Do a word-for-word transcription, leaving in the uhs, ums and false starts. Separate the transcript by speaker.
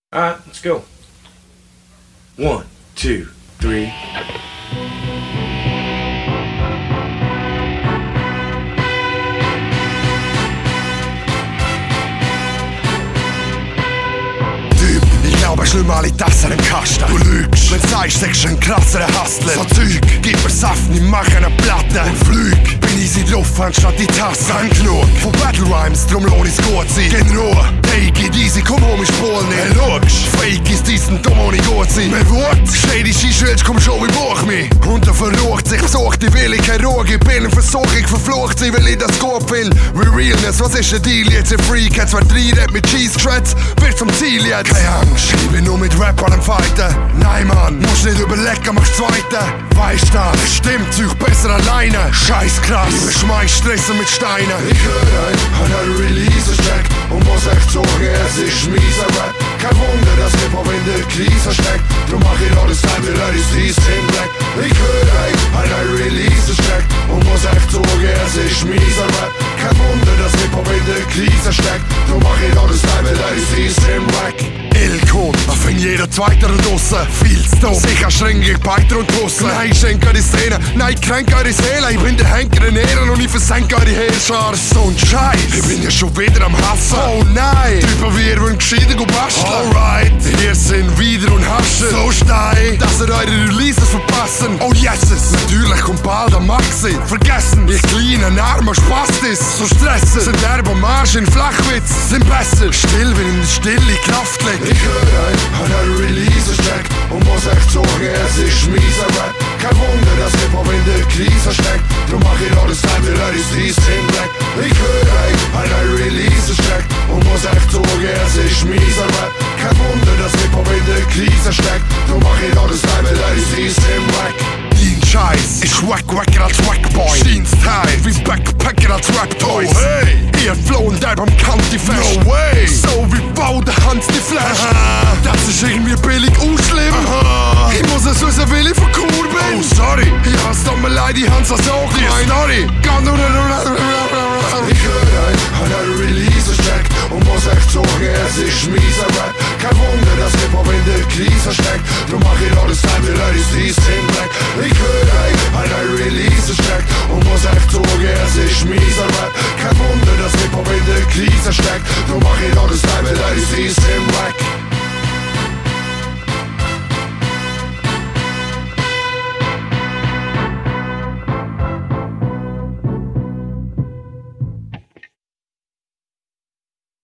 Speaker 1: Alright, let's go. One, two, three.
Speaker 2: Typ, ich glaube, ich schlimm alle Tassen im Kasten. Du lügst, wenn sagst, sagst du ein krasserer Hustler. So Zeug, gib mir Saft, ich mach eine Platte. Und flüg, bin easy drauf, anstatt die Tasse. Fang genug von Battle Rhymes, drum lohn ich's gut sein. Geh in Ruhe, take it easy, komm um, ich spul nicht. Hey, lugst, fake ist diesen dumm ohne gut sein. Mir Wort, steh die Skischwitz, komm schon, ich buch mich. Und er verrucht sich, besucht, ich will ich keine Ruhe. Ich bin in Versuchung, verflucht sie, weil ich das gut will. Realness, was ist der Deal jetzt? Ein Freak, jetzt wird drei mit Cheese Shreds, wird zum Ziel jetzt. Keine Angst, ich bin nur mit Rappern am Fighten. Nein, Mann, musst nicht überlegen, mach's Zweite. Weißt du, es stimmt, sich besser alleine. Scheiß krass, ich beschmeiß Stressen mit Steinen. Ich höre ein, an einen Release-Check und muss echt sagen, es ist mieser Rap. Kein Wunder, dass Hip-Hop in der Krise steckt. Drum mach ich alles time, wie Leute ist in Black. Ich höre ein, an einen Release-Check und muss echt sagen, es ist mieser Rap. Kein Wunder, dass Hip-Hop in der Krise steckt. Drum mach ich alles time, wie Leute ist in Black. Ilkon, da fing jeder Zweite da draussen. Viel zu doof, sicher streng ich Beiter und Bussen. Nein, ich schenke die Szene, nein, ich kränke eure Seele. Ich bin der Henker in Ehren und ich versenke eure Heerschar. So ein Scheiß, ich bin ja schon wieder am Hassen. Oh nein, Typen wie ihr wollt gescheiden und basteln. Alright, wir sind wieder und haschen. So steil, dass ihr eure Releases verpassen. Oh yeses, natürlich kommt bald am Maxi. Vergessen, ihr kleinen armer Spastis. So stressen, sind derbe Marsch in Flachwitz. Sind besser, still, wenn in die Stille Kraft legt. Ich höre ein, an einen Release-Check und muss echt sagen, es ist mieser Rap. Kein Wunder, dass Hip-Hop in der Krise steckt. Drum mach ich alles time, wie Leute ist in Black. Ich höre ein, an einen Release-Check und muss echt sagen, es ist mieser Rap. Kein Wunder, dass Hip-Hop in der Krise steckt. Drum mach ich alles time, wie Leute ist in Black. Dein Scheiß, ich wack wacker als Wackboy. Steins Teil, wie Backpacker als Rap-Toys. Oh hey, ihr flohen der beim Kanti-Fest. No way, so wie Bau der Hans die Flash. Aha. Das ist irgendwie billig und schlimm. Aha. Ich muss es wissen, weil ich von Kur bin. Oh sorry, ich hasse doch mal leid, die Hans das auch gemeint. Sorry, ganz oder ich höre ein, an einen Release-Check und muss echt sagen, es ist mieser Rap. Kein Wunder, dass Hip-Hop in der Krise steckt. Drum mach ich alles time, wie Leute ist in Black. Ich höre ein, an einen Release-Check und muss echt sagen, es ist mieser Rap. Kein Wunder, dass Hip-Hop in der Krise steckt. Drum mach ich alles time, wie Leute ist in Black.